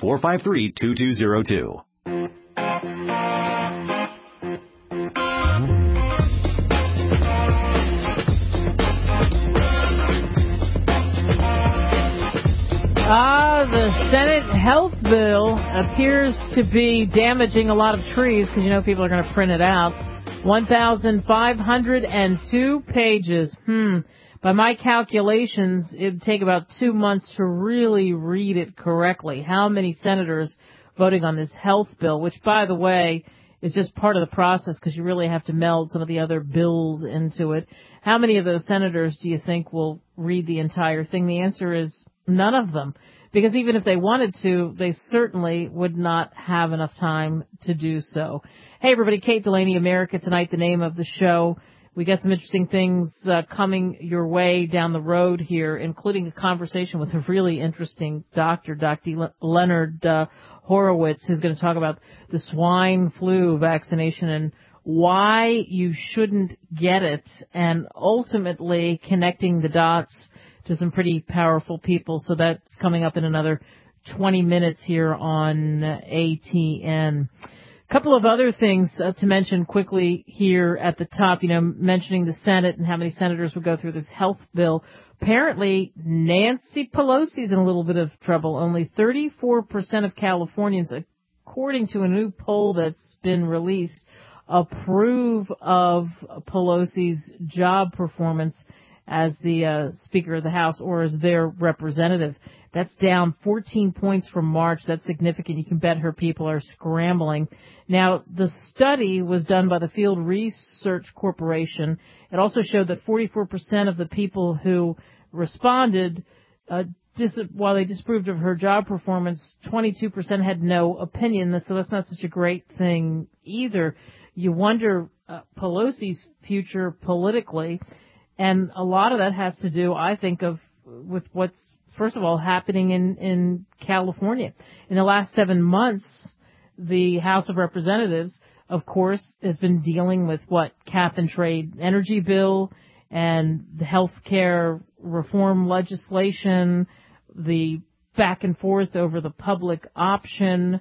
888-453-2202. The Senate health bill appears to be damaging a lot of trees because, people are going to print it out. 1,502 pages. By my calculations, it would take about 2 months to really read it correctly. How many senators voting on this health bill, which, by the way, is just part of the process because you really have to meld some of the other bills into it. How many of those senators do you think will read the entire thing? The answer is none of them. Because even if they wanted to, they certainly would not have enough time to do so. Hey, everybody, Kate Delaney, America Tonight, the name of the show. We got some interesting things coming your way down the road here, including a conversation with a really interesting doctor, Dr. Leonard Horowitz, who's going to talk about the swine flu vaccination and why you shouldn't get it, and ultimately connecting the dots to some pretty powerful people. So that's coming up in another 20 minutes here on ATN. A couple of other things to mention quickly here at the top, mentioning the Senate and how many senators would go through this health bill. Apparently, Nancy Pelosi's in a little bit of trouble. Only 34% of Californians, according to a new poll that's been released, approve of Pelosi's job performance as the Speaker of the House or as their representative. That's down 14 points from March. That's significant. You can bet her people are scrambling. Now, the study was done by the Field Research Corporation. It also showed that 44% of the people who responded, while they disapproved of her job performance, 22% had no opinion. So that's not such a great thing either. You wonder Pelosi's future politically. And a lot of that has to do, I think, with what's, first of all, happening in California. In the last 7 months, the House of Representatives, of course, has been dealing with cap and trade energy bill and the health care reform legislation, the back and forth over the public option,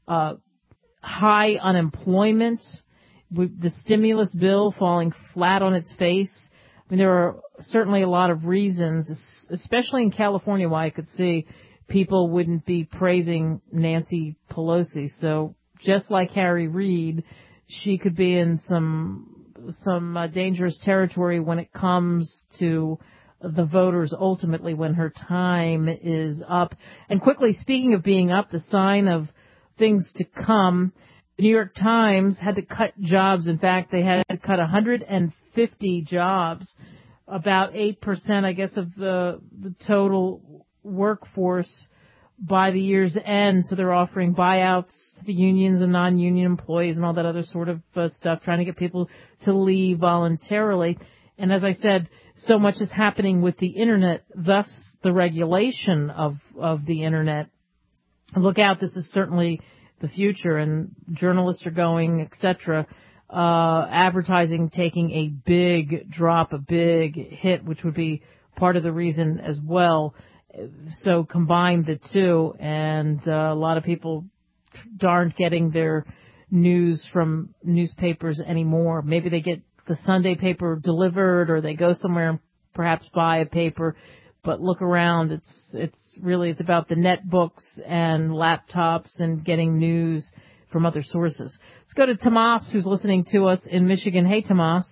high unemployment, with the stimulus bill falling flat on its face. There are certainly a lot of reasons, especially in California, why I could see people wouldn't be praising Nancy Pelosi. So just like Harry Reid, she could be in some dangerous territory when it comes to the voters ultimately when her time is up. And quickly, speaking of being up, the sign of things to come, the New York Times had to cut jobs. In fact, they had to cut 150 jobs, about 8%, I guess, of the total workforce by the year's end. So they're offering buyouts to the unions and non-union employees and all that other sort of stuff, trying to get people to leave voluntarily. And as I said, so much is happening with the Internet, thus the regulation of the Internet. Look out, this is certainly the future, and journalists are going, etc. Advertising taking a big drop, a big hit, which would be part of the reason as well. So combine the two, and a lot of people aren't getting their news from newspapers anymore. Maybe they get the Sunday paper delivered, or they go somewhere and perhaps buy a paper. But look around, it's about the netbooks and laptops and getting news from other sources. Let's go to Tomas, who's listening to us in Michigan. Hey, Tomas.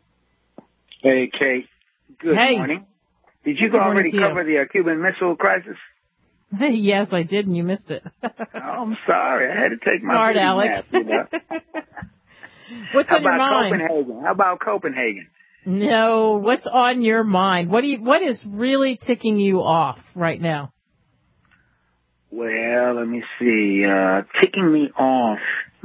Hey, Kate. Good morning. Did you already cover the Cuban Missile Crisis? Yes, I did, and you missed it. Oh, I'm sorry. I had to take my Smart Alec. nap, you know? What's on your mind? How about Copenhagen? No, what's on your mind? What is really ticking you off right now? Well, let me see. Ticking me off.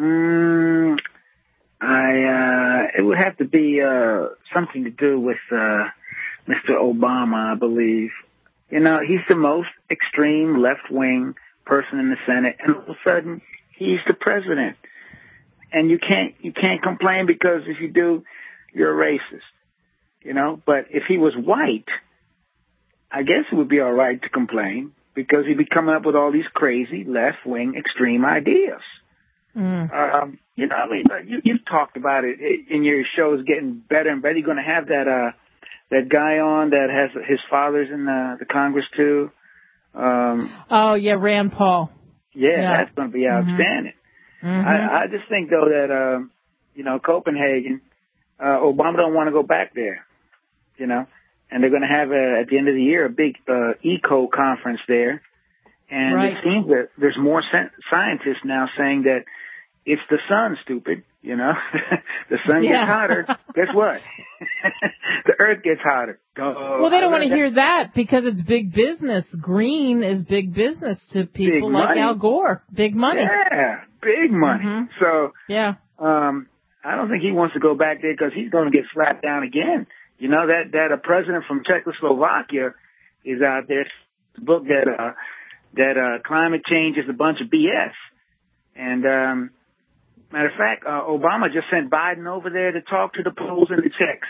It would have to be something to do with Mr. Obama, I believe. You know, he's the most extreme left-wing person in the Senate, and all of a sudden, he's the president. And you can't complain, because if you do, you're a racist. You know, but if he was white, I guess it would be all right to complain. because he'd be coming up with all these crazy left-wing extreme ideas. You know, I mean, you've talked about it in your shows getting better and better. You're going to have that guy on that has his father's in the Congress too. Oh yeah, Rand Paul. Yeah, that's going to be outstanding. I just think though that you know, Copenhagen, Obama don't want to go back there. You know, and they're going to have at the end of the year a big eco conference there. And it seems that there's more scientists now saying that it's the sun, stupid. You know, the sun gets hotter. Guess what? The earth gets hotter. Well, they don't want to hear that because it's big business. Green is big business to people like Al Gore. Big money. Yeah, big money. So, I don't think he wants to go back there because he's going to get slapped down again. You know, that a president from Czechoslovakia is out there, a book that climate change is a bunch of BS. And, matter of fact, Obama just sent Biden over there to talk to the Poles and the Czechs.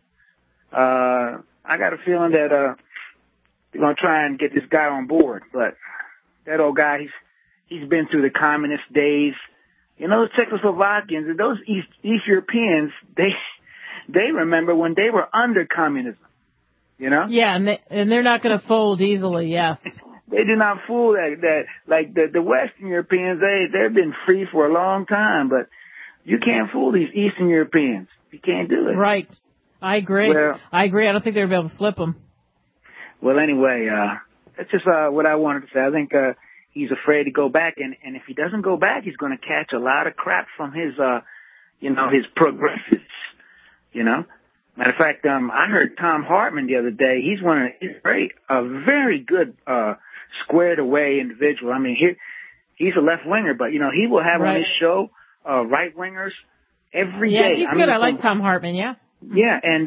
I got a feeling that they're going to try and get this guy on board. But that old guy, he's been through the communist days. You know, those Czechoslovakians and those East Europeans, they remember when they were under communism. You know? Yeah, and they're not going to fold easily, yes. They do not fool that like the Western Europeans, they've been free for a long time, but you can't fool these Eastern Europeans. You can't do it. Right. I agree. Well, I don't think they'll be able to flip them. Well, anyway, that's just what I wanted to say. I think he's afraid to go back, and if he doesn't go back, he's going to catch a lot of crap from his his progressives, you know. Matter of fact, I heard Thom Hartmann the other day. He's a very good, squared away individual. I mean, he's a left winger, but you know, he will have on his show, right wingers every day. Yeah, he's good. I like Thom Hartmann. Yeah. Yeah. And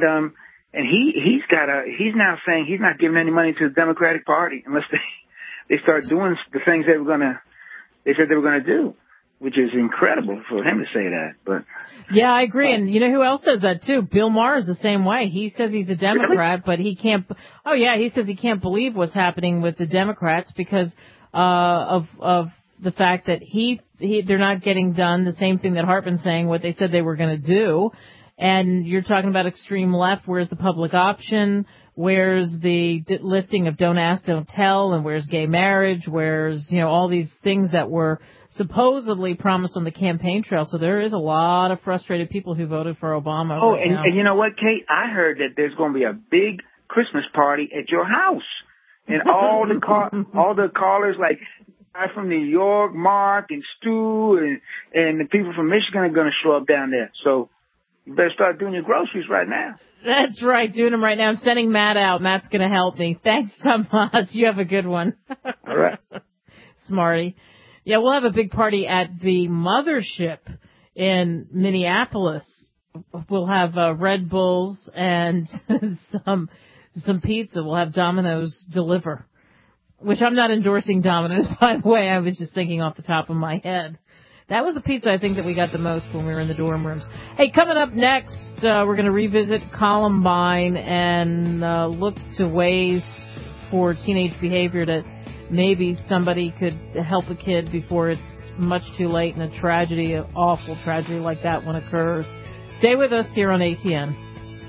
he's now saying he's not giving any money to the Democratic Party unless they start doing the things they said they were going to do. Which is incredible for him to say that, but yeah, I agree. And you know who else says that too? Bill Maher is the same way. He says he's a Democrat, but he can't. Oh yeah, he says he can't believe what's happening with the Democrats because of the fact that they're not getting done the same thing that Hartman's saying, what they said they were going to do. And you're talking about extreme left. Where's the public option? Where's the lifting of Don't Ask, Don't Tell? And where's gay marriage? Where's, you know, all these things that were supposedly promised on the campaign trail. So there is a lot of frustrated people who voted for Obama. Oh, and you know what, Kate? I heard that there's going to be a big Christmas party at your house. And all the callers, like guy from New York, Mark and Stu, and the people from Michigan are going to show up down there. So you better start doing your groceries right now. That's right, doing them right now. I'm sending Matt out. Matt's going to help me. Thanks, Tomas. You have a good one. All right. Smarty. Yeah, we'll have a big party at the mothership in Minneapolis. We'll have Red Bulls and some pizza. We'll have Domino's deliver, which I'm not endorsing Domino's, by the way. I was just thinking off the top of my head. That was the pizza I think that we got the most when we were in the dorm rooms. Hey, coming up next, we're going to revisit Columbine and look to ways for teenage behavior that maybe somebody could help a kid before it's much too late and a tragedy, an awful tragedy like that one occurs. Stay with us here on ATN.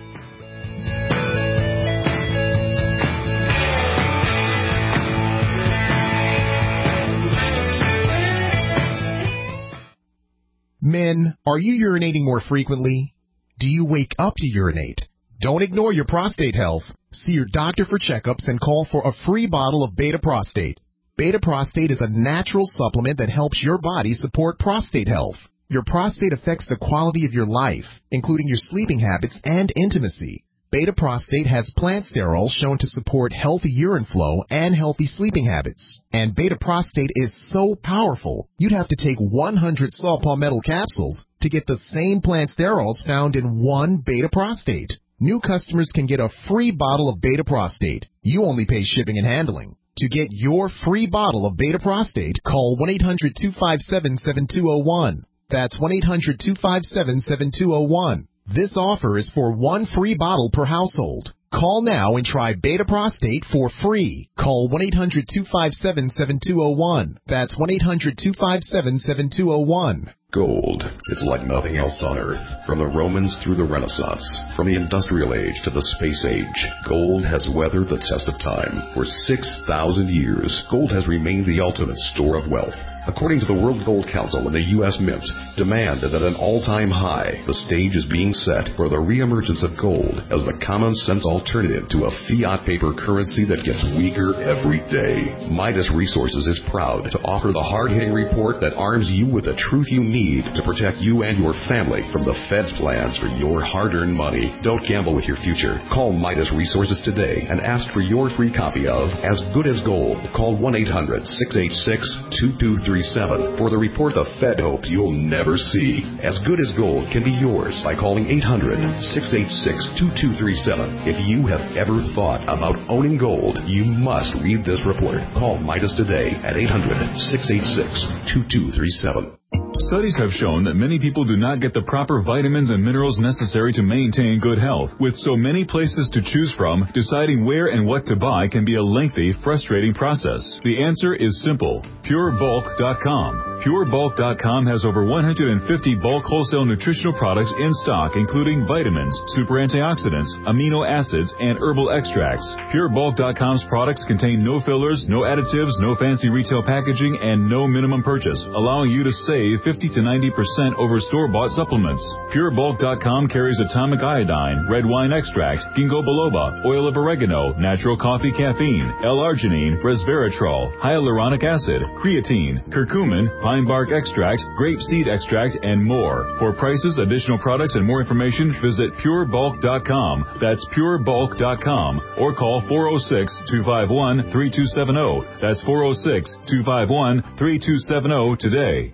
Men, are you urinating more frequently? Do you wake up to urinate? Don't ignore your prostate health. See your doctor for checkups and call for a free bottle of Beta Prostate. Beta Prostate is a natural supplement that helps your body support prostate health. Your prostate affects the quality of your life, including your sleeping habits and intimacy. Beta Prostate has plant sterols shown to support healthy urine flow and healthy sleeping habits. And Beta Prostate is so powerful, you'd have to take 100 saw palmetto capsules to get the same plant sterols found in one Beta Prostate. New customers can get a free bottle of Beta Prostate. You only pay shipping and handling. To get your free bottle of Beta Prostate, call 1-800-257-7201. That's 1-800-257-7201. This offer is for one free bottle per household. Call now and try Beta Prostate for free. Call 1-800-257-7201. That's 1-800-257-7201. Gold. It's like nothing else on Earth. From the Romans through the Renaissance, from the Industrial Age to the Space Age, gold has weathered the test of time. For 6,000 years, gold has remained the ultimate store of wealth. According to the World Gold Council and the U.S. Mint, demand is at an all-time high. The stage is being set for the reemergence of gold as the common-sense alternative to a fiat paper currency that gets weaker every day. Midas Resources is proud to offer the hard-hitting report that arms you with the truth you need to protect you and your family from the Fed's plans for your hard-earned money. Don't gamble with your future. Call Midas Resources today and ask for your free copy of As Good as Gold. Call 1-800-686-2237 for the report the Fed hopes you'll never see. As Good as Gold can be yours by calling 800-686-2237. If you have ever thought about owning gold, you must read this report. Call Midas today at 800-686-2237. Studies have shown that many people do not get the proper vitamins and minerals necessary to maintain good health. With so many places to choose from, deciding where and what to buy can be a lengthy, frustrating process. The answer is simple. PureBulk.com. PureBulk.com has over 150 bulk wholesale nutritional products in stock, including vitamins, super antioxidants, amino acids, and herbal extracts. PureBulk.com's products contain no fillers, no additives, no fancy retail packaging, and no minimum purchase, allowing you to save 50 to 90% over store-bought supplements. PureBulk.com carries atomic iodine, red wine extract, ginkgo biloba, oil of oregano, natural coffee caffeine, L-arginine, resveratrol, hyaluronic acid, creatine, curcumin, pine bark extract, grape seed extract, and more. For prices, additional products, and more information, visit PureBulk.com. That's PureBulk.com. Or call 406-251-3270. That's 406-251-3270 today.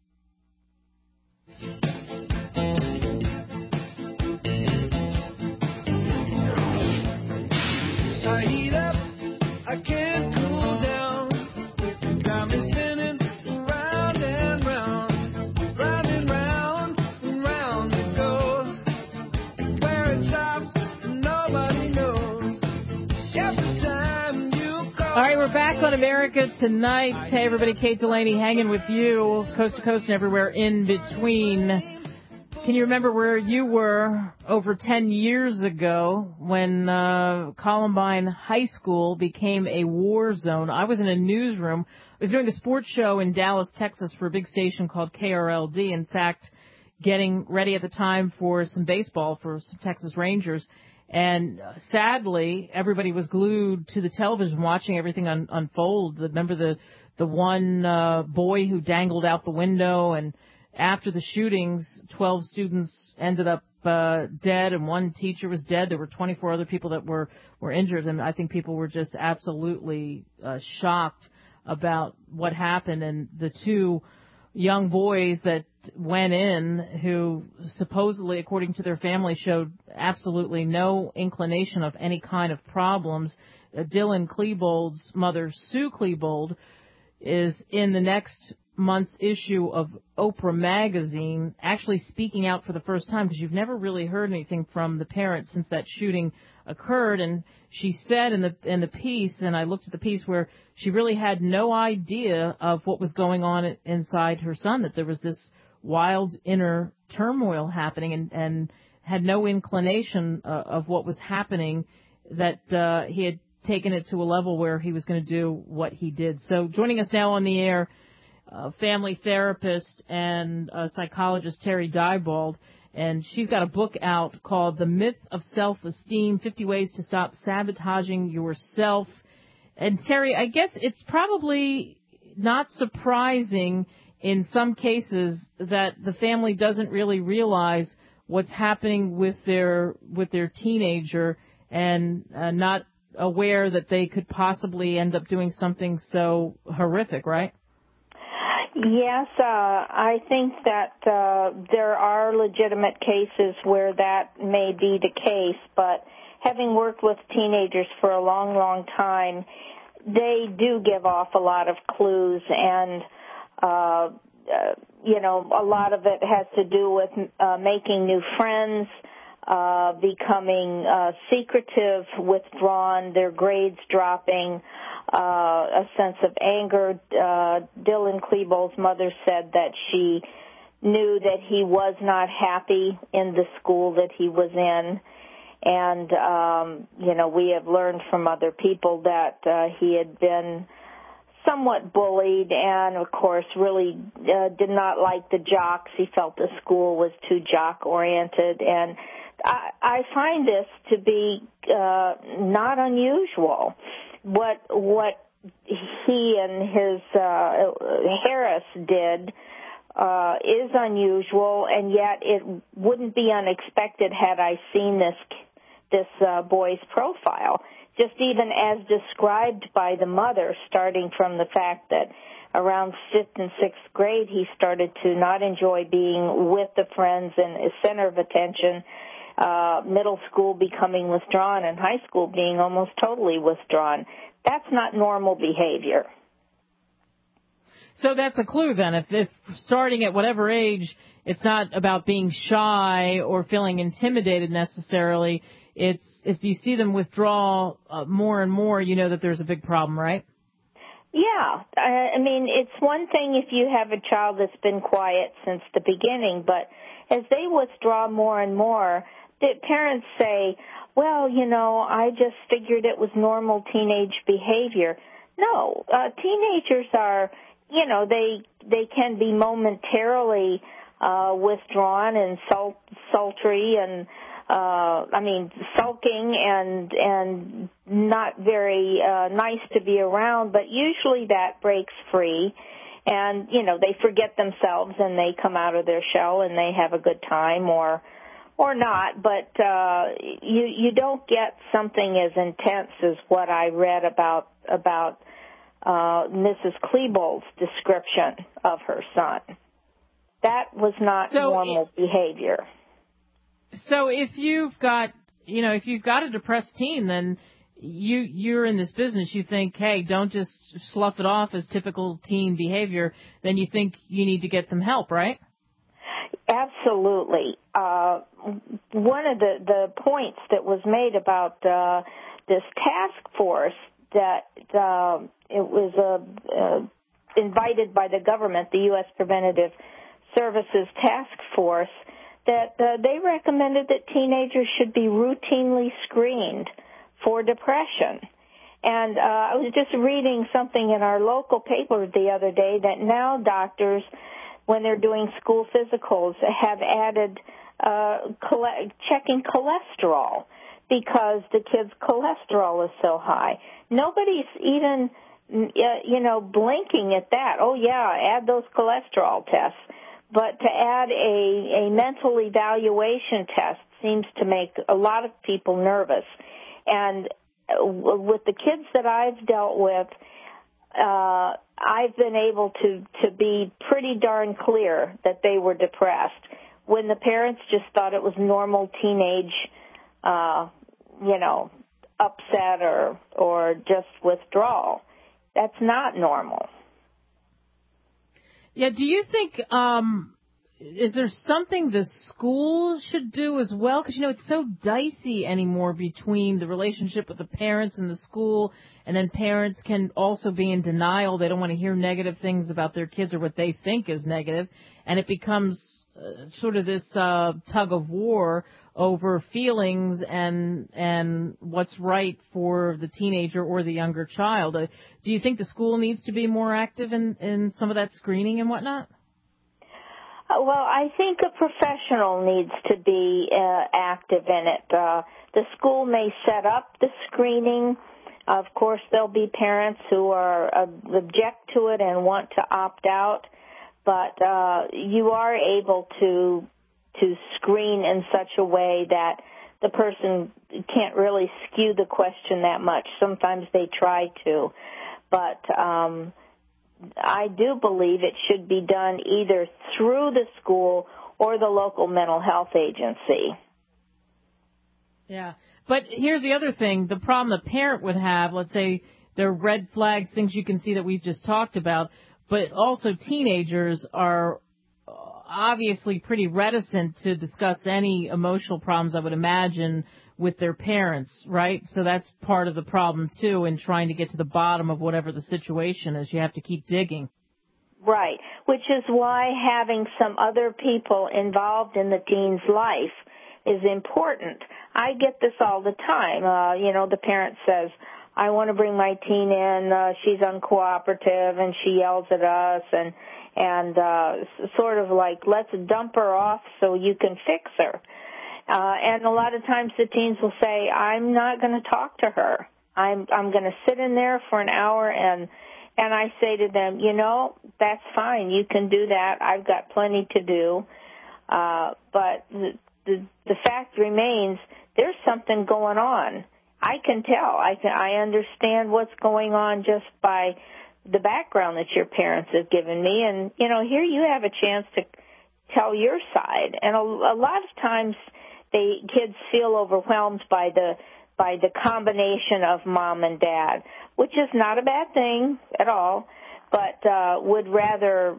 All right, we're back on America Tonight. Hey, everybody, Kate Delaney hanging with you, coast to coast and everywhere in between. Can you remember where you were over 10 years ago when Columbine High School became a war zone? I was in a newsroom. I was doing a sports show in Dallas, Texas for a big station called KRLD. In fact, getting ready at the time for some baseball for some Texas Rangers. And sadly, everybody was glued to the television watching everything unfold. Remember the one boy who dangled out the window, and after the shootings, 12 students ended up dead, and one teacher was dead. There were 24 other people that were injured, and I think people were just absolutely shocked about what happened. And the two young boys that went in, who supposedly, according to their family, showed absolutely no inclination of any kind of problems. Dylan Klebold's mother, Sue Klebold, is in the next month's issue of Oprah magazine, actually speaking out for the first time, because you've never really heard anything from the parents since that shooting occurred. And she said in the piece, and I looked at the piece, where she really had no idea of what was going on inside her son, that there was this wild inner turmoil happening, and had no inclination of what was happening, that he had taken it to a level where he was going to do what he did. So joining us now on the air, family therapist and psychologist Terry Diebold, and she's got a book out called The Myth of Self-Esteem, 50 Ways to Stop Sabotaging Yourself. And Terry, I guess it's probably not surprising in some cases that the family doesn't really realize what's happening with their teenager, and not aware that they could possibly end up doing something so horrific, right? Yes, I think that there are legitimate cases where that may be the case, but having worked with teenagers for a long, long time, they do give off a lot of clues, and A lot of it has to do with making new friends, becoming secretive, withdrawn, their grades dropping, a sense of anger. Dylan Klebold's mother said that she knew that he was not happy in the school that he was in. And, we have learned from other people that he had been somewhat bullied and, of course, really did not like the jocks. He felt the school was too jock-oriented. And I find this to be not unusual. What he and his Harris did is unusual, and yet it wouldn't be unexpected had I seen this boy's profile, just even as described by the mother, starting from the fact that around 5th and 6th grade he started to not enjoy being with the friends and is center of attention, middle school becoming withdrawn, and high school being almost totally withdrawn. That's not normal behavior. So that's a clue then. If starting at whatever age, it's not about being shy or feeling intimidated necessarily. It's if you see them withdraw more and more, you know that there's a big problem, right? Yeah. It's one thing if you have a child that's been quiet since the beginning, but as they withdraw more and more, the parents say, well, I just figured it was normal teenage behavior. No, teenagers are, they can be momentarily withdrawn and sultry and sulking and not very nice to be around, but usually that breaks free and, they forget themselves and they come out of their shell and they have a good time or not, but you don't get something as intense as what I read about Mrs. Klebold's description of her son. That was not normal behavior. So if you've got a depressed teen, then you're in this business. You think, hey, don't just slough it off as typical teen behavior. Then you think you need to get them help, right? Absolutely. One of the points that was made about this task force that it was invited by the government, the U.S. Preventative Services Task Force, that they recommended that teenagers should be routinely screened for depression. And I was just reading something in our local paper the other day that now doctors, when they're doing school physicals, have added checking cholesterol because the kids' cholesterol is so high. Nobody's even, blinking at that. Oh, yeah, add those cholesterol tests. But to add a mental evaluation test seems to make a lot of people nervous. And with the kids that I've dealt with, I've been able to be pretty darn clear that they were depressed when the parents just thought it was normal teenage, upset or just withdrawal. That's not normal. Yeah, do you think, is there something the school should do as well? Because, it's so dicey anymore between the relationship with the parents and the school, and then parents can also be in denial. They don't want to hear negative things about their kids or what they think is negative, and it becomes sort of this tug of war over feelings and what's right for the teenager or the younger child. Do you think the school needs to be more active in some of that screening and whatnot? Well, I think a professional needs to be active in it. The school may set up the screening. Of course, there'll be parents who are object to it and want to opt out, but you are able to screen in such a way that the person can't really skew the question that much. Sometimes they try to, but I do believe it should be done either through the school or the local mental health agency. Yeah, but here's the other thing. The problem the parent would have, let's say there are red flags, things you can see that we've just talked about, but also teenagers are obviously pretty reticent to discuss any emotional problems, I would imagine, with their parents, right? So that's part of the problem, too, in trying to get to the bottom of whatever the situation is. You have to keep digging. Right, which is why having some other people involved in the teen's life is important. I get this all the time. The parent says, I want to bring my teen in, she's uncooperative and she yells at us and sort of like, let's dump her off so you can fix her. And a lot of times the teens will say, I'm not going to talk to her. I'm going to sit in there for an hour and I say to them, that's fine. You can do that. I've got plenty to do. But the fact remains there's something going on. I can tell. I understand what's going on just by the background that your parents have given me. And, here you have a chance to tell your side. And a lot of times kids feel overwhelmed by the combination of mom and dad, which is not a bad thing at all, but would rather,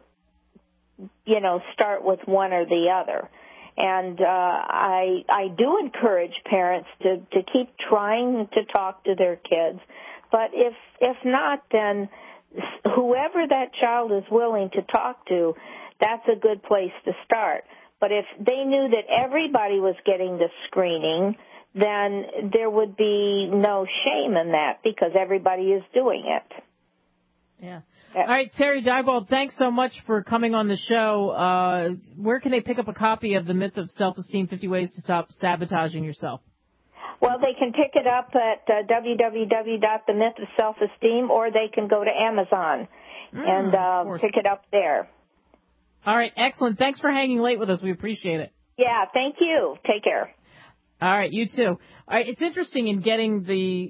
start with one or the other. And I do encourage parents to keep trying to talk to their kids. But if not, then whoever that child is willing to talk to, that's a good place to start. But if they knew that everybody was getting the screening, then there would be no shame in that because everybody is doing it. Yeah. All right, Terry Diebold, thanks so much for coming on the show. Where can they pick up a copy of The Myth of Self-Esteem, 50 Ways to Stop Sabotaging Yourself? Well, they can pick it up at www.themythofselfesteem, or they can go to Amazon and pick it up there. All right, excellent. Thanks for hanging late with us. We appreciate it. Yeah, thank you. Take care. All right, you too. All right, it's interesting in getting the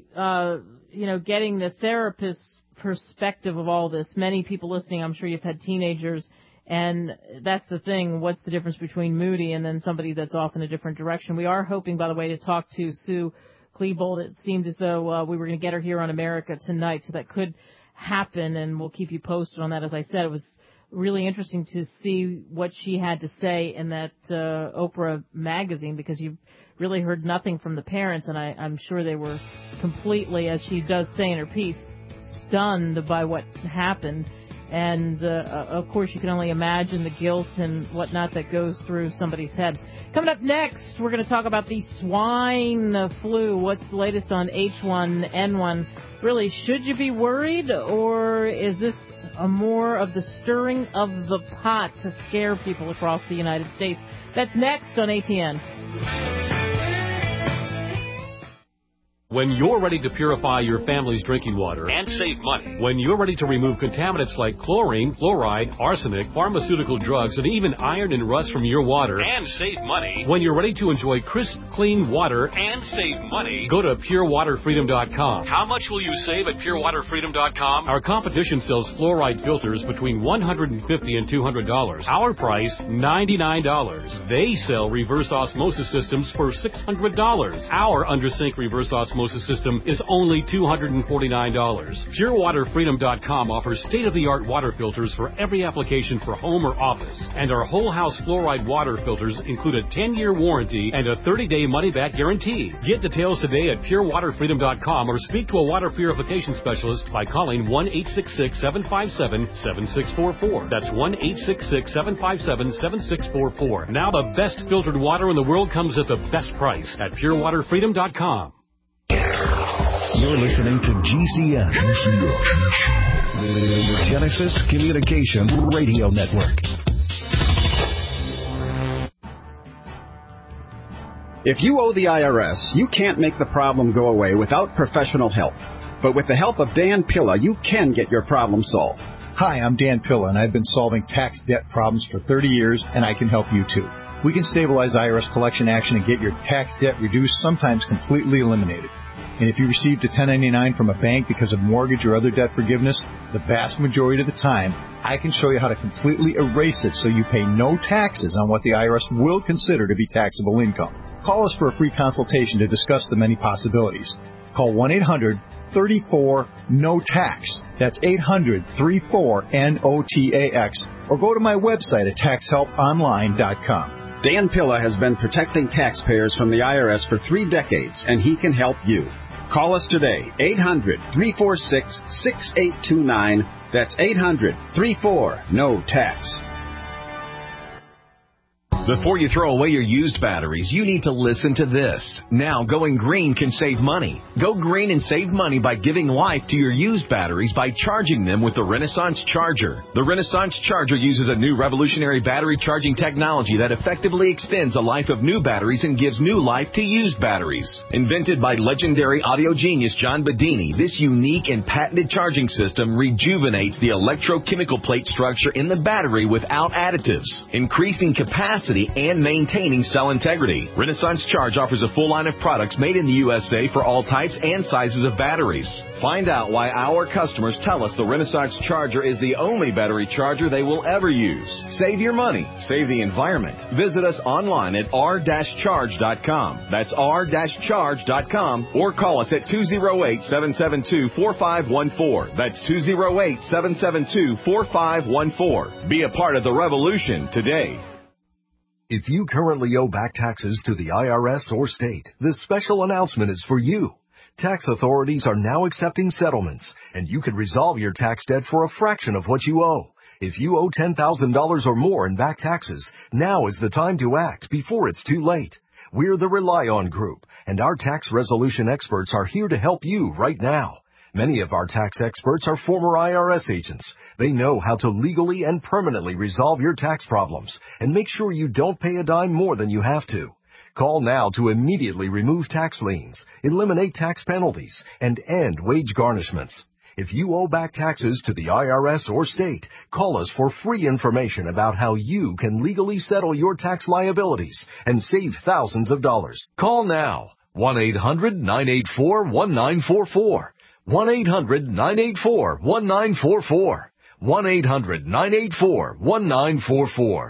therapist's perspective of all this. Many people listening, I'm sure you've had teenagers, and that's the thing. What's the difference between Moody and then somebody that's off in a different direction? We are hoping, by the way, to talk to Sue Klebold. It seemed as though we were going to get her here on America tonight, so that could happen, and we'll keep you posted on that. As I said, it was really interesting to see what she had to say in that Oprah magazine, because you really heard nothing from the parents, and I'm sure they were completely, as she does say in her piece, stunned by what happened. And, of course, you can only imagine the guilt and whatnot that goes through somebody's head. Coming up next, we're going to talk about the swine flu. What's the latest on H1N1? Really, should you be worried, or is this more of the stirring of the pot to scare people across the United States? That's next on ATN. When you're ready to purify your family's drinking water and save money, when you're ready to remove contaminants like chlorine, fluoride, arsenic, pharmaceutical drugs, and even iron and rust from your water and save money, when you're ready to enjoy crisp, clean water and save money, go to purewaterfreedom.com. How much will you save at purewaterfreedom.com? Our competition sells fluoride filters between $150 and $200. Our price, $99. They sell reverse osmosis systems for $600. Our under-sink reverse osmosis system is only $249. PureWaterFreedom.com offers state-of-the-art water filters for every application for home or office. And our whole house fluoride water filters include a 10-year warranty and a 30-day money-back guarantee. Get details today at PureWaterFreedom.com or speak to a water purification specialist by calling 1-866-757-7644. That's 1-866-757-7644. Now the best filtered water in the world comes at the best price at PureWaterFreedom.com. You're listening to GCN, the Genesis Communications Radio Network. If you owe the IRS, you can't make the problem go away without professional help. But with the help of Dan Pilla, you can get your problem solved. Hi, I'm Dan Pilla, and I've been solving tax debt problems for 30 years, and I can help you too. We can stabilize IRS collection action and get your tax debt reduced, sometimes completely eliminated. And if you received a 1099 from a bank because of mortgage or other debt forgiveness, the vast majority of the time, I can show you how to completely erase it so you pay no taxes on what the IRS will consider to be taxable income. Call us for a free consultation to discuss the many possibilities. Call 800-34-NO-TAX. That's 800-34-NOTAX. Or go to my website at taxhelponline.com. Dan Pilla has been protecting taxpayers from the IRS for 3 decades, and he can help you. Call us today, 800-346-6829. That's 800-34-NO-TAX. Before you throw away your used batteries, you need to listen to this. Now, going green can save money. Go green and save money by giving life to your used batteries by charging them with the Renaissance Charger. The Renaissance Charger uses a new revolutionary battery charging technology that effectively extends the life of new batteries and gives new life to used batteries. Invented by legendary audio genius John Bedini, this unique and patented charging system rejuvenates the electrochemical plate structure in the battery without additives, increasing capacity and maintaining cell integrity. Renaissance Charge offers a full line of products made in the USA for all types and sizes of batteries. Find out why our customers tell us the Renaissance Charger is the only battery charger they will ever use. Save your money. Save the environment. Visit us online at r-charge.com. That's r-charge.com, or call us at 208-772-4514. That's 208-772-4514. Be a part of the revolution today. If you currently owe back taxes to the IRS or state, this special announcement is for you. Tax authorities are now accepting settlements, and you can resolve your tax debt for a fraction of what you owe. If you owe $10,000 or more in back taxes, now is the time to act before it's too late. We're the Rely On Group, and our tax resolution experts are here to help you right now. Many of our tax experts are former IRS agents. They know how to legally and permanently resolve your tax problems and make sure you don't pay a dime more than you have to. Call now to immediately remove tax liens, eliminate tax penalties, and end wage garnishments. If you owe back taxes to the IRS or state, call us for free information about how you can legally settle your tax liabilities and save thousands of dollars. Call now. 1-800-984-1944. 1-800-984-1944. 1-800-984-1944.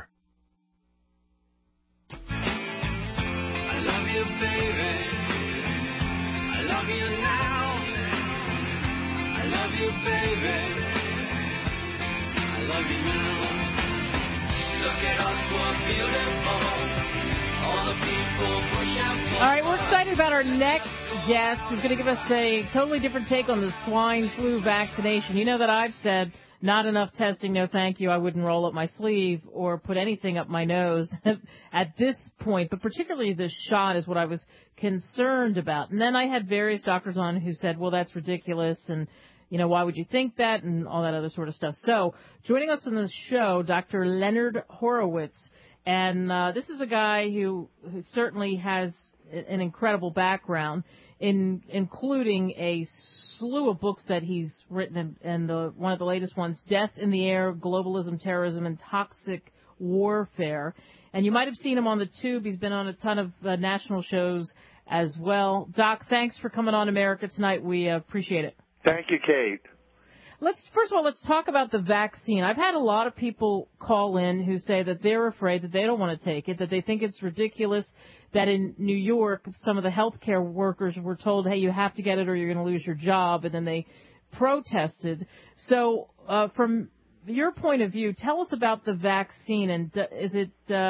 All right, we're excited about our next guest who's going to give us a totally different take on the swine flu vaccination. You know that I've said not enough testing, no thank you. I wouldn't roll up my sleeve or put anything up my nose at this point, but particularly this shot is what I was concerned about. And then I had various doctors on who said, well, that's ridiculous, and you know, why would you think that, and all that other sort of stuff. So joining us on the show, Dr. Leonard Horowitz. And this is a guy who certainly has an incredible background, including a slew of books that he's written, and one of the latest ones, Death in the Air, Globalism, Terrorism, and Toxic Warfare. And you might have seen him on the Tube. He's been on a ton of national shows as well. Doc, thanks for coming on America Tonight. We appreciate it. Thank you, Kate. First of all, let's talk about the vaccine. I've had a lot of people call in who say that they're afraid, that they don't want to take it, that they think it's ridiculous, that in New York, some of the healthcare workers were told, hey, you have to get it or you're going to lose your job, and then they protested. So from your point of view, tell us about the vaccine, and is it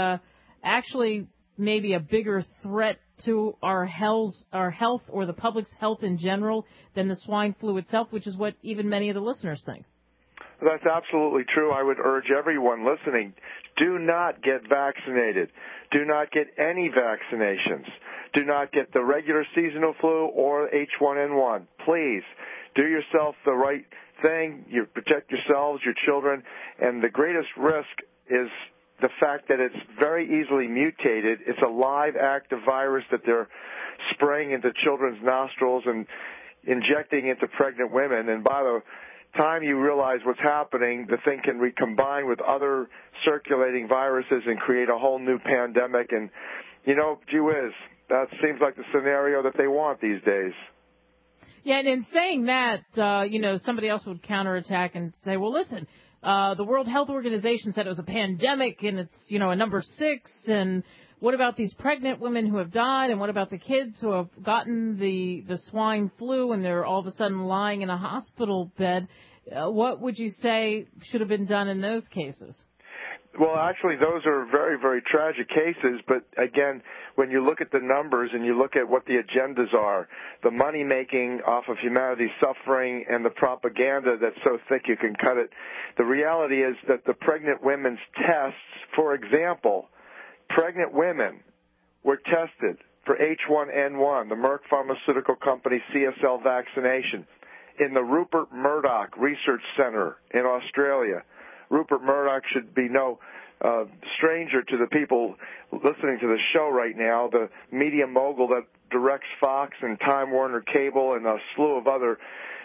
actually maybe a bigger threat to our health or the public's health in general than the swine flu itself, which is what even many of the listeners think? That's absolutely true. I would urge everyone listening, do not get vaccinated. Do not get any vaccinations. Do not get the regular seasonal flu or H1N1. Please do yourself the right thing. You protect yourselves, your children, and the greatest risk is the fact that it's very easily mutated. It's a live, active virus that they're spraying into children's nostrils and injecting into pregnant women. And by the time you realize what's happening, the thing can recombine with other circulating viruses and create a whole new pandemic. And, you know, gee whiz, that seems like the scenario that they want these days. Yeah, and in saying that, somebody else would counterattack and say, well, listen, the World Health Organization said it was a pandemic and it's, a number 6, and what about these pregnant women who have died, and what about the kids who have gotten the swine flu and they're all of a sudden lying in a hospital bed? What would you say should have been done in those cases? Well, actually, those are very, very tragic cases. But again, when you look at the numbers and you look at what the agendas are, the money making off of humanity's suffering and the propaganda that's so thick you can cut it, the reality is that the pregnant women's tests, for example, pregnant women were tested for H1N1, the Merck Pharmaceutical Company CSL vaccination, in the Rupert Murdoch Research Center in Australia. Rupert Murdoch should be no stranger to the people listening to the show right now, the media mogul that directs Fox and Time Warner Cable and a slew of other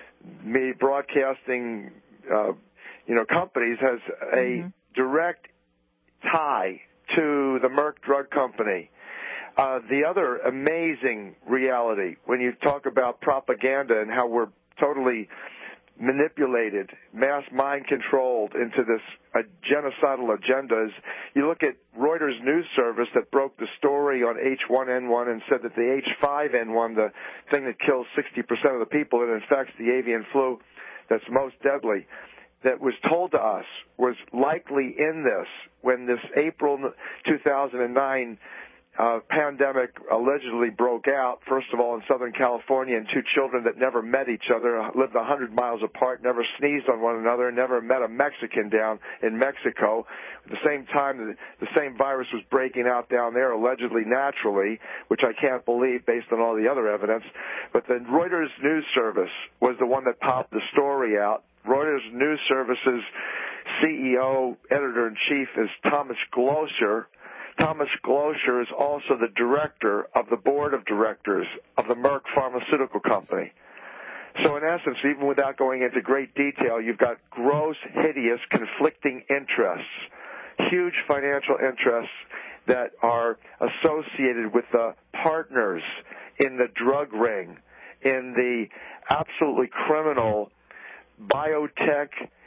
broadcasting companies, has a direct tie to the Merck Drug Company. The other amazing reality, when you talk about propaganda and how we're totally manipulated, mass mind controlled into this genocidal agendas. You look at Reuters news service that broke the story on H1N1 and said that the H5N1, the thing that kills 60% of the people and infects the avian flu that's most deadly, that was told to us was likely in this when this April 2009 pandemic allegedly broke out, first of all in Southern California, and two children that never met each other, lived 100 miles apart, never sneezed on one another, never met a Mexican down in Mexico. At the same time, the same virus was breaking out down there, allegedly naturally, which I can't believe based on all the other evidence. But the Reuters news service was the one that popped the story out. Reuters News Service's CEO, editor-in-chief is Thomas Glosser. Thomas Glosser is also the director of the board of directors of the Merck Pharmaceutical Company. So in essence, even without going into great detail, you've got gross, hideous, conflicting interests, huge financial interests that are associated with the partners in the drug ring, in the absolutely criminal biotech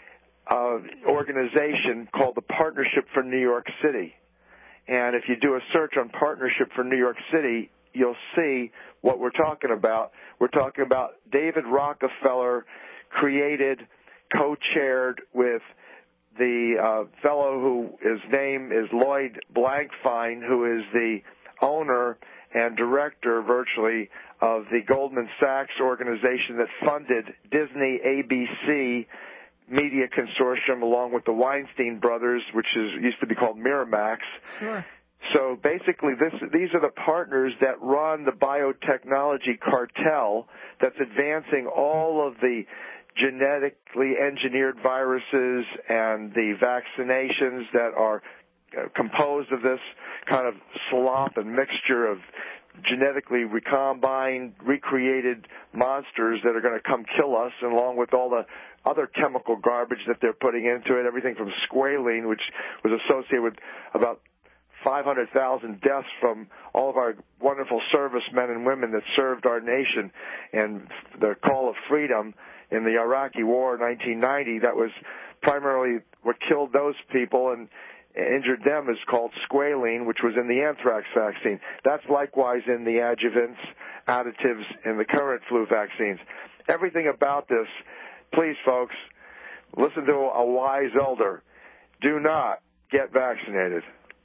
organization called the Partnership for New York City. And if you do a search on Partnership for New York City, you'll see what we're talking about. We're talking about David Rockefeller created, co-chaired with the fellow who his name is Lloyd Blankfein, who is the owner and director virtually of the Goldman Sachs organization that funded Disney ABC Media Consortium along with the Weinstein Brothers, which used to be called Miramax. Sure. So basically these are the partners that run the biotechnology cartel that's advancing all of the genetically engineered viruses and the vaccinations that are composed of this kind of slop and mixture of genetically recombined, recreated monsters that are going to come kill us, along with all the other chemical garbage that they're putting into it, everything from squalene, which was associated with about 500,000 deaths from all of our wonderful servicemen and women that served our nation, and the call of freedom in the Iraqi War in 1990. That was primarily what killed those people and injured them is called squalene, which was in the anthrax vaccine. That's likewise in the adjuvants, additives in the current flu vaccines. Everything about this, please, folks, listen to a wise elder. Do not get vaccinated.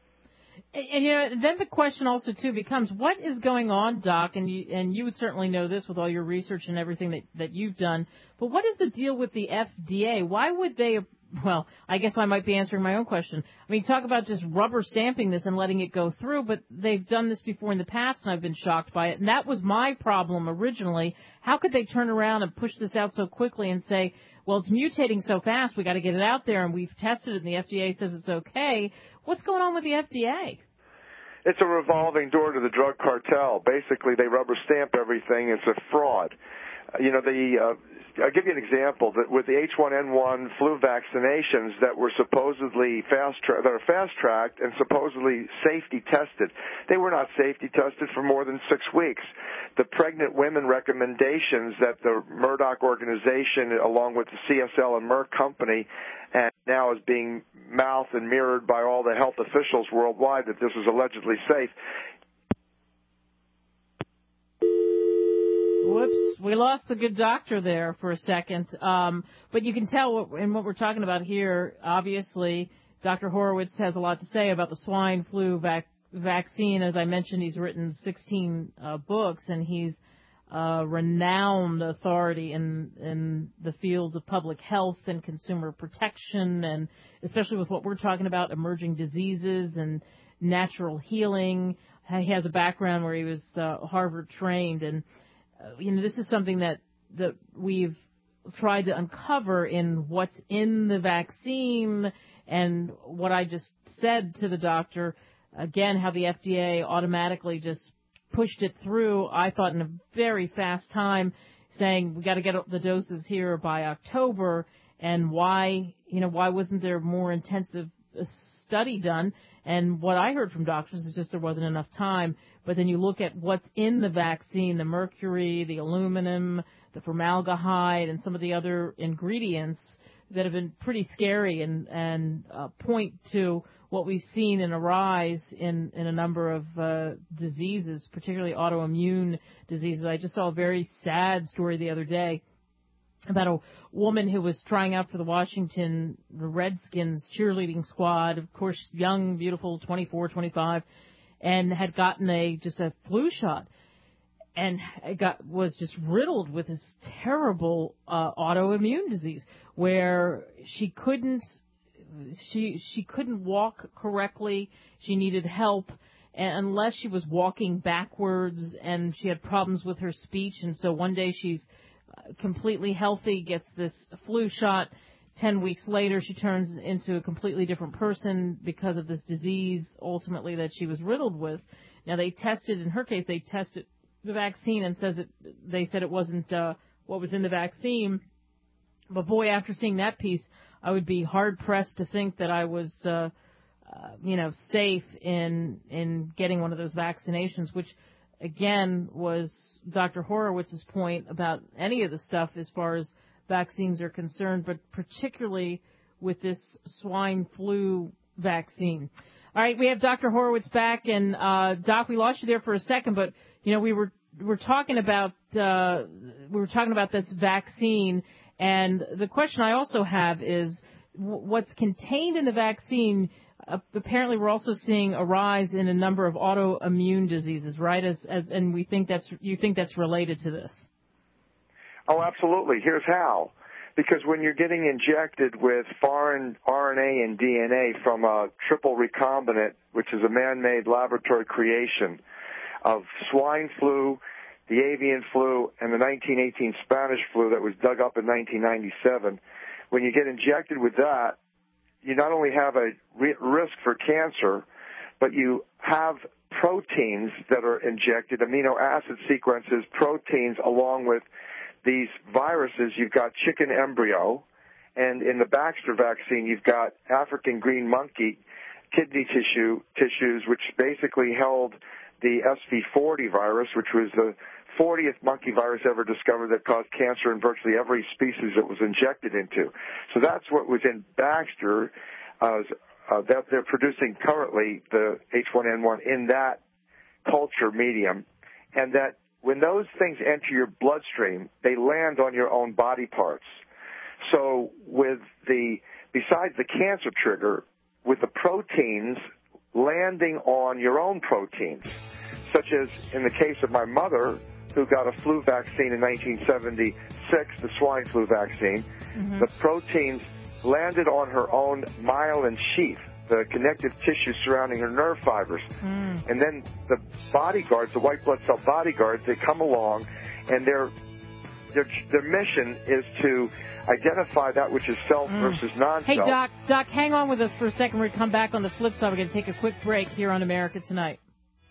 And then the question also, too, becomes, what is going on, Doc, and you would certainly know this with all your research and everything that you've done, but what is the deal with the FDA? Why would they, well, I guess I might be answering my own question. I mean, talk about just rubber stamping this and letting it go through, but they've done this before in the past, and I've been shocked by it, and that was my problem originally. How could they turn around and push this out so quickly and say, well, it's mutating so fast, we got to get it out there, and we've tested it, and the FDA says it's okay. What's going on with the FDA? It's a revolving door to the drug cartel. Basically, they rubber stamp everything. It's a fraud. I'll give you an example. That with the H1N1 flu vaccinations that were supposedly fast-tracked and supposedly safety tested, they were not safety tested for more than 6 weeks. The pregnant women recommendations that the Murdoch organization, along with the CSL and Merck company, and now is being mouthed and mirrored by all the health officials worldwide that this is allegedly safe. Whoops, we lost the good doctor there for a second. But you can tell in what we're talking about here, obviously, Dr. Horowitz has a lot to say about the swine flu vaccine. As I mentioned, he's written 16 books, and he's a renowned authority in the fields of public health and consumer protection, and especially with what we're talking about, emerging diseases and natural healing. He has a background where he was Harvard trained, and this is something that we've tried to uncover in what's in the vaccine, and what I just said to the doctor, again, how the FDA automatically just pushed it through, I thought, in a very fast time, saying we got to get the doses here by October, and why wasn't there more intensive study done? And what I heard from doctors is just there wasn't enough time. But then you look at what's in the vaccine, the mercury, the aluminum, the formaldehyde, and some of the other ingredients that have been pretty scary and point to what we've seen in a rise in a number of diseases, particularly autoimmune diseases. I just saw a very sad story the other day about a woman who was trying out for the Washington Redskins cheerleading squad, of course, young, beautiful, 24, 25, and had gotten a flu shot, and was just riddled with this terrible autoimmune disease where she couldn't walk correctly. She needed help, and unless she was walking backwards, and she had problems with her speech. And so one day she's completely healthy, gets this flu shot. 10 weeks later, she turns into a completely different person because of this disease, ultimately, that she was riddled with. Now, in her case, they tested the vaccine and they said it wasn't what was in the vaccine. But boy, after seeing that piece, I would be hard-pressed to think that I was, safe in getting one of those vaccinations, which, again, was Dr. Horowitz's point about any of the stuff as far as vaccines are concerned, but particularly with this swine flu vaccine. All right, we have Dr. Horowitz back, and Doc, we lost you there for a second, but we were talking about this vaccine, and the question I also have is what's contained in the vaccine. Apparently, we're also seeing a rise in a number of autoimmune diseases, right? And you think that's related to this? Oh, absolutely. Here's how. Because when you're getting injected with foreign RNA and DNA from a triple recombinant, which is a man-made laboratory creation of swine flu, the avian flu, and the 1918 Spanish flu that was dug up in 1997, when you get injected with that, you not only have a risk for cancer, but you have proteins that are injected, amino acid sequences, proteins, along with these viruses. You've got chicken embryo, and in the Baxter vaccine, you've got African green monkey kidney tissues, which basically held the SV40 virus, which was the 40th monkey virus ever discovered that caused cancer in virtually every species it was injected into. So that's what was in Baxter, that they're producing currently, the H1N1, in that culture medium, and that when those things enter your bloodstream, they land on your own body parts. So besides the cancer trigger, with the proteins landing on your own proteins, such as in the case of my mother, who got a flu vaccine in 1976, the swine flu vaccine, the proteins landed on her own myelin sheath, the connective tissue surrounding her nerve fibers. And then the bodyguards, the white blood cell bodyguards, they come along, and their mission is to identify that which is self versus non-self. Hey, Doc, hang on with us for a second. We're going to come back on the flip side. We're going to take a quick break here on America Tonight.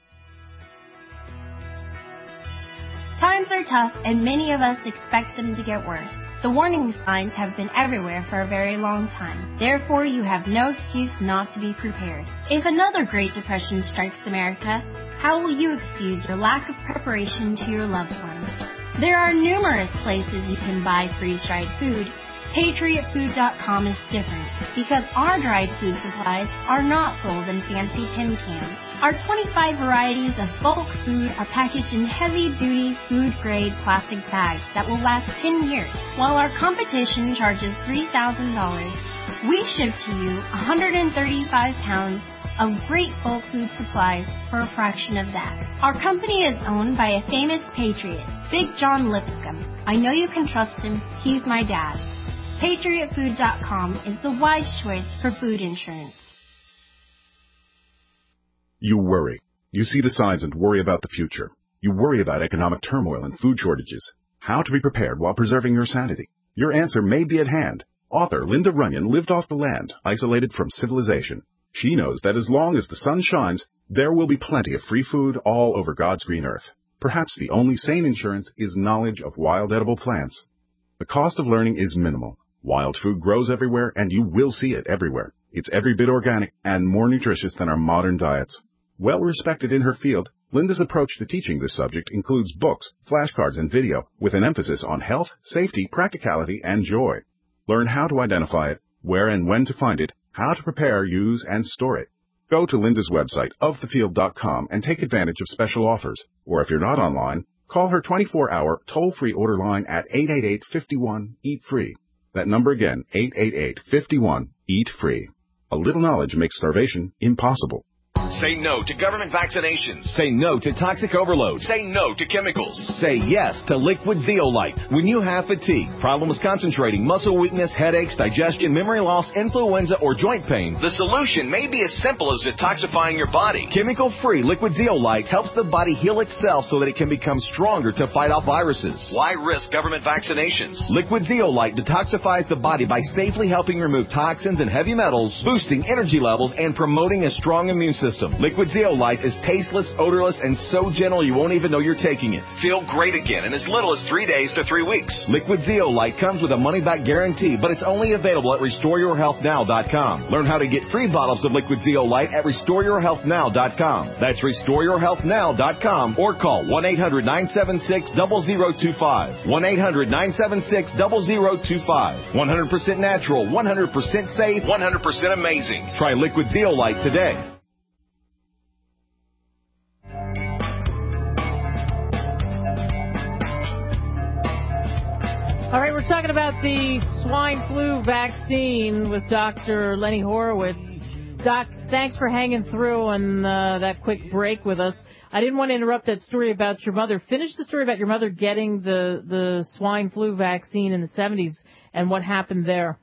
Times are tough, and many of us expect them to get worse. The warning signs have been everywhere for a very long time. Therefore, you have no excuse not to be prepared. If another Great Depression strikes America, how will you excuse your lack of preparation to your loved ones? There are numerous places you can buy freeze-dried food, PatriotFood.com is different because our dried food supplies are not sold in fancy tin cans. Our 25 varieties of bulk food are packaged in heavy-duty food-grade plastic bags that will last 10 years. While our competition charges $3,000, we ship to you 135 pounds of great bulk food supplies for a fraction of that. Our company is owned by a famous patriot, Big John Lipscomb. I know you can trust him. He's my dad. PatriotFood.com is the wise choice for food insurance. You worry. You see the signs and worry about the future. You worry about economic turmoil and food shortages. How to be prepared while preserving your sanity. Your answer may be at hand. Author Linda Runyon lived off the land, isolated from civilization. She knows that as long as the sun shines, there will be plenty of free food all over God's green earth. Perhaps the only sane insurance is knowledge of wild edible plants. The cost of learning is minimal. Wild food grows everywhere, and you will see it everywhere. It's every bit organic and more nutritious than our modern diets. Well respected in her field, Linda's approach to teaching this subject includes books, flashcards, and video with an emphasis on health, safety, practicality, and joy. Learn how to identify it, where and when to find it, how to prepare, use, and store it. Go to Linda's website, ofthefield.com, and take advantage of special offers. Or if you're not online, call her 24-hour toll-free order line at 888-51-EAT-FREE. That number again, 888-51-EAT-FREE. A little knowledge makes starvation impossible. Say no to government vaccinations. Say no to toxic overload. Say no to chemicals. Say yes to Liquid Zeolite. When you have fatigue, problems concentrating, muscle weakness, headaches, digestion, memory loss, influenza, or joint pain, the solution may be as simple as detoxifying your body. Chemical-free Liquid Zeolite helps the body heal itself so that it can become stronger to fight off viruses. Why risk government vaccinations? Liquid Zeolite detoxifies the body by safely helping remove toxins and heavy metals, boosting energy levels, and promoting a strong immune system. Liquid Zeolite is tasteless, odorless, and so gentle you won't even know you're taking it. Feel great again in as little as 3 days to 3 weeks. Liquid Zeolite comes with a money-back guarantee, but it's only available at RestoreYourHealthNow.com. Learn how to get free bottles of Liquid Zeolite at RestoreYourHealthNow.com. That's RestoreYourHealthNow.com or call 1-800-976-0025. 1-800-976-0025. 100% natural, 100% safe, 100% amazing. Try Liquid Zeolite today. All right, we're talking about the swine flu vaccine with Dr. Lenny Horowitz. Doc, thanks for hanging through on that quick break with us. I didn't want to interrupt that story about your mother. Finish the story about your mother getting the swine flu vaccine in the 70s and what happened there.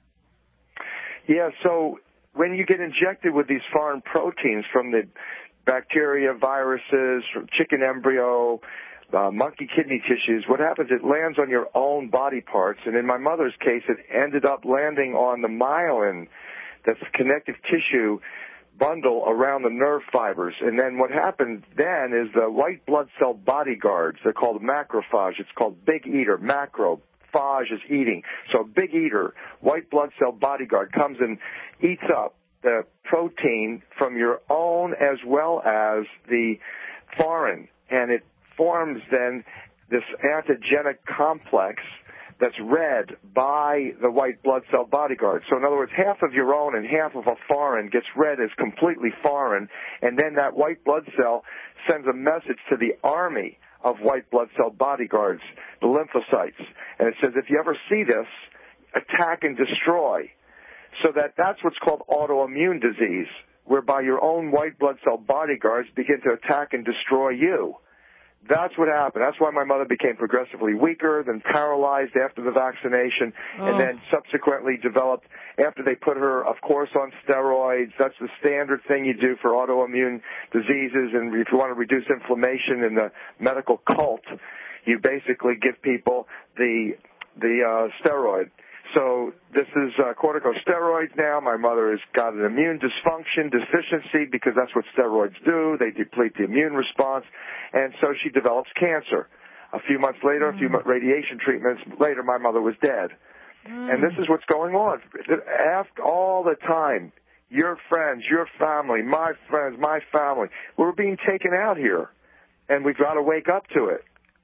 Yeah, so when you get injected with these foreign proteins from the bacteria, viruses, from chicken embryo, monkey kidney tissues, what happens, it lands on your own body parts. And in my mother's case, it ended up landing on the myelin, that's the connective tissue bundle around the nerve fibers. And then what happened then is the white blood cell bodyguards, they're called macrophage. It's called big eater, macro. Phage is eating. So a big eater, white blood cell bodyguard, comes and eats up the protein from your own as well as the foreign. And it forms then this antigenic complex that's read by the white blood cell bodyguard. So in other words, half of your own and half of a foreign gets read as completely foreign, and then that white blood cell sends a message to the army of white blood cell bodyguards, the lymphocytes. And it says, if you ever see this, attack and destroy. So that's what's called autoimmune disease, whereby your own white blood cell bodyguards begin to attack and destroy you. That's what happened. That's why my mother became progressively weaker, then paralyzed after the vaccination, and then subsequently developed, after they put her, of course, on steroids. That's the standard thing you do for autoimmune diseases, and if you want to reduce inflammation in the medical cult, you basically give people the steroid. So this is corticosteroids now. My mother has got an immune dysfunction, deficiency, because that's what steroids do. They deplete the immune response. And so she develops cancer. A few months later, a few radiation treatments later, my mother was dead. And this is what's going on. Ask all the time, your friends, your family, my friends, my family. We're being taken out here, and we've got to wake up to it.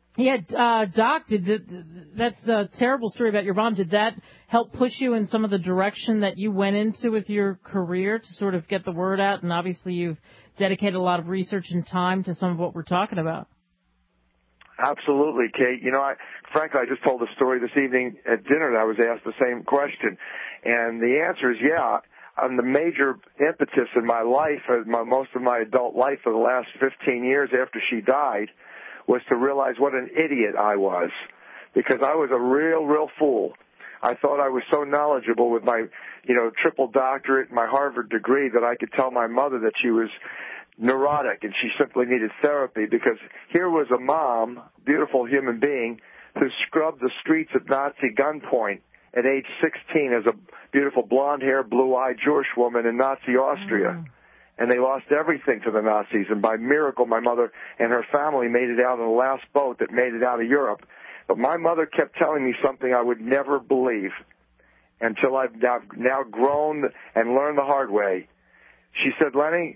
Yeah, Doc, that's a terrible story about your mom. Did that help push you in some of the direction that you went into with your career to sort of get the word out? And obviously you've dedicated a lot of research and time to some of what we're talking about. Absolutely, Kate. Frankly, I just told a story this evening at dinner that I was asked the same question. And the answer is, yeah, the major impetus in my life, most of my adult life for the last 15 years after she died, was to realize what an idiot I was, because I was a real fool. I thought I was so knowledgeable with my, triple doctorate and my Harvard degree that I could tell my mother that she was neurotic and she simply needed therapy, because here was a mom, beautiful human being, who scrubbed the streets at Nazi gunpoint at age 16 as a beautiful blonde-haired, blue-eyed Jewish woman in Nazi Austria. And they lost everything to the Nazis. And by miracle, my mother and her family made it out on the last boat that made it out of Europe. But my mother kept telling me something I would never believe until I've now grown and learned the hard way. She said, Lenny,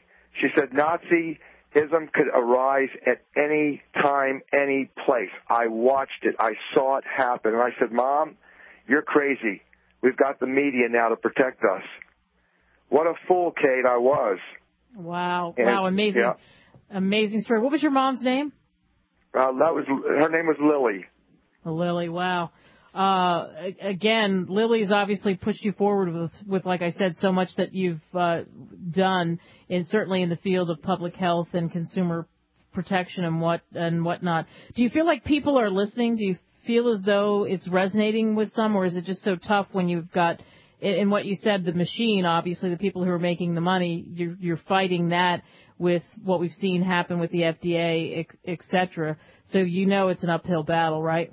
Nazism could arise at any time, any place. I watched it. I saw it happen. And I said, Mom, you're crazy. We've got the media now to protect us. What a fool, Kate, I was. Wow. Wow, amazing. Yeah. Amazing story. What was your mom's name? Her name was Lily. Lily, wow. Again, Lily's obviously pushed you forward with, like I said, so much that you've done, and certainly in the field of public health and consumer protection and whatnot. Do you feel like people are listening? Do you feel as though it's resonating with some, or is it just so tough when you've got, in what you said, the machine, obviously, the people who are making the money, you're fighting that with what we've seen happen with the FDA, et cetera. So it's an uphill battle, right?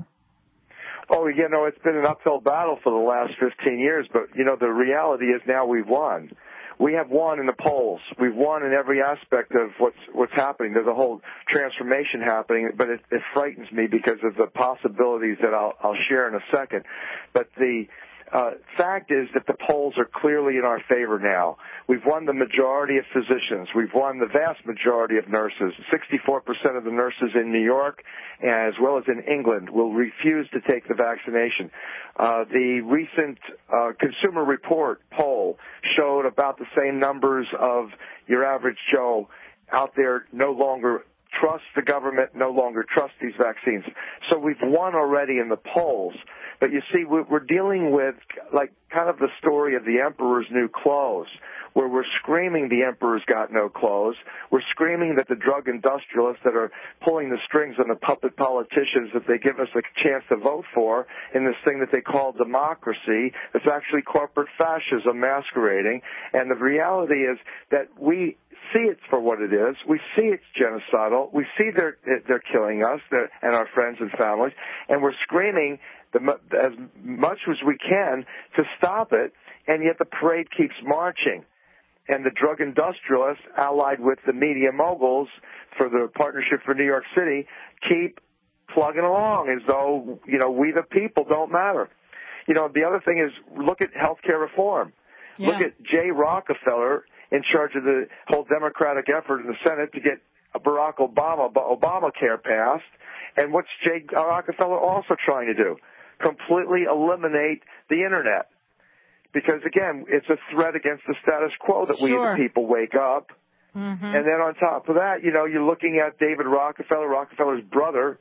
Oh, it's been an uphill battle for the last 15 years, but, the reality is now we've won. We have won in the polls. We've won in every aspect of what's happening. There's a whole transformation happening, but it frightens me because of the possibilities that I'll share in a second. But the fact is that the polls are clearly in our favor now. We've won the majority of physicians. We've won the vast majority of nurses. 64% of the nurses in New York, as well as in England, will refuse to take the vaccination. The recent Consumer Report poll showed about the same numbers of your average Joe out there no longer trust the government, no longer trust these vaccines. So we've won already in the polls. But you see, we're dealing with kind of the story of the emperor's new clothes, where we're screaming the emperor's got no clothes. We're screaming that the drug industrialists that are pulling the strings on the puppet politicians that they give us a chance to vote for in this thing that they call democracy, it's actually corporate fascism masquerading. And the reality is that we see it for what it is. We see it's genocidal. We see they're killing us and our friends and families, and we're screaming as much as we can to stop it, and yet the parade keeps marching. And the drug industrialists, allied with the media moguls for the Partnership for New York City, keep plugging along as though, we the people don't matter. The other thing is, look at healthcare reform. Yeah. Look at Jay Rockefeller in charge of the whole Democratic effort in the Senate to get Barack Obamacare passed. And what's Jay Rockefeller also trying to do? Completely eliminate the Internet. Because, again, it's a threat against the status quo that we the people wake up. Mm-hmm. And then on top of that, you're looking at David Rockefeller, Rockefeller's brother,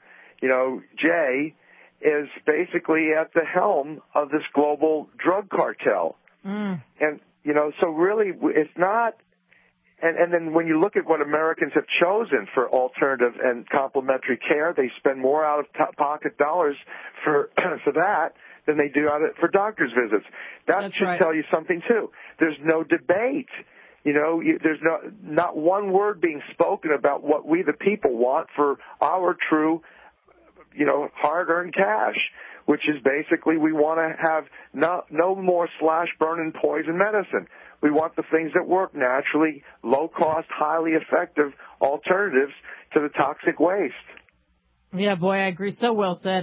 Jay, is basically at the helm of this global drug cartel. Mm. And, so really it's not, and then when you look at what Americans have chosen for alternative and complementary care, they spend more out-of-pocket dollars for that than they do for doctor's visits. That should tell you something, too. There's no debate. There's not one word being spoken about what we the people want for our true, hard-earned cash, which is basically we want to have no more slash, burn, and poison medicine. We want the things that work naturally, low-cost, highly effective alternatives to the toxic waste. Yeah, boy, I agree. So well said.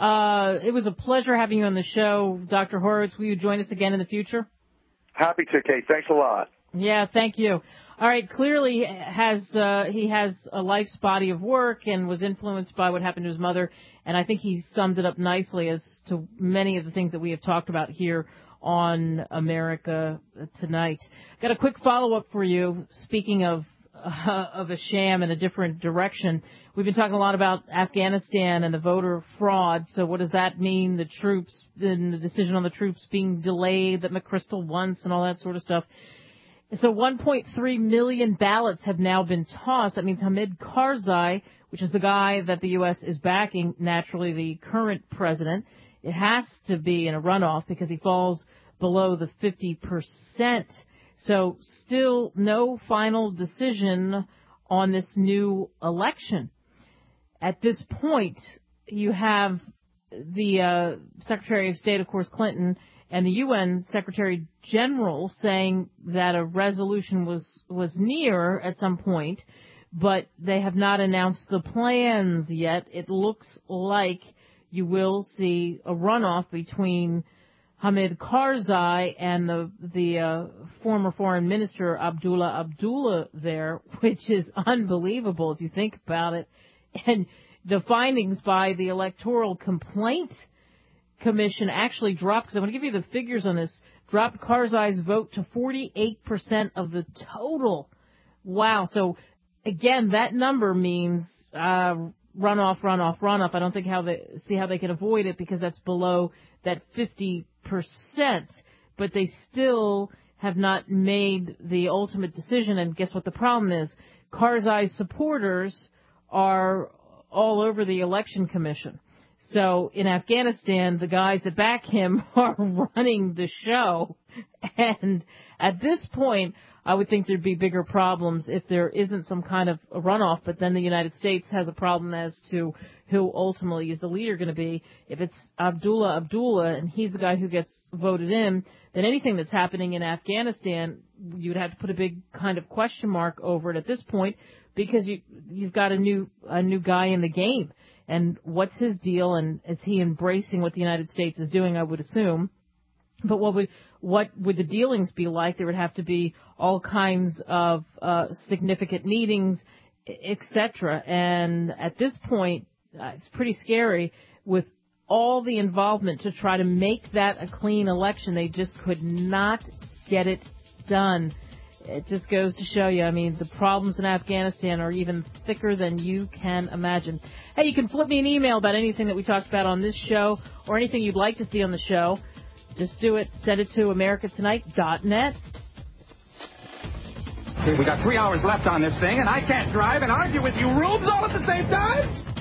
It was a pleasure having you on the show. Dr. Horowitz, will you join us again in the future? Happy to, Kate. Thanks a lot. Yeah, thank you. All right, clearly he has a life's body of work and was influenced by what happened to his mother, and I think he summed it up nicely as to many of the things that we have talked about here on America Tonight. Got a quick follow-up for you. Speaking of a sham in a different direction, we've been talking a lot about Afghanistan and the voter fraud. So what does that mean? The troops, and the decision on the troops being delayed that McChrystal wants and all that sort of stuff. So 1.3 million ballots have now been tossed. That means Hamid Karzai, which is the guy that the U.S. is backing, naturally the current president. It has to be in a runoff because he falls below the 50%. So still no final decision on this new election. At this point, you have the Secretary of State, of course, Clinton, and the UN Secretary General saying that a resolution was near at some point, but they have not announced the plans yet. It looks like you will see a runoff between Hamid Karzai and the former foreign minister Abdullah there, which is unbelievable if you think about it. And the findings by the Electoral Complaint Commission actually dropped, because I want to give you the figures on this, dropped Karzai's vote to 48% of the total. Wow. So, again, that number means runoff. I don't think how they can avoid it because that's below that 50%. But they still have not made the ultimate decision. And guess what the problem is? Karzai's supporters are all over the election commission. So in Afghanistan, the guys that back him are running the show. And at this point, I would think there'd be bigger problems if there isn't some kind of a runoff. But then the United States has a problem as to who ultimately is the leader going to be. If it's Abdullah, and he's the guy who gets voted in, then anything that's happening in Afghanistan, you'd have to put a big kind of question mark over it at this point, because you've got a new guy in the game. And what's his deal, and is he embracing what the United States is doing, I would assume. But what would the dealings be like? There would have to be all kinds of significant meetings, etc. And at this point, it's pretty scary with all the involvement to try to make that a clean election. They just could not get it done. It just goes to show you, I mean, the problems in Afghanistan are even thicker than you can imagine. Hey, you can flip me an email about anything that we talked about on this show or anything you'd like to see on the show. Just do it. Send it to americatonight.net. We got 3 hours left on this thing, and I can't drive and argue with you rubes all at the same time?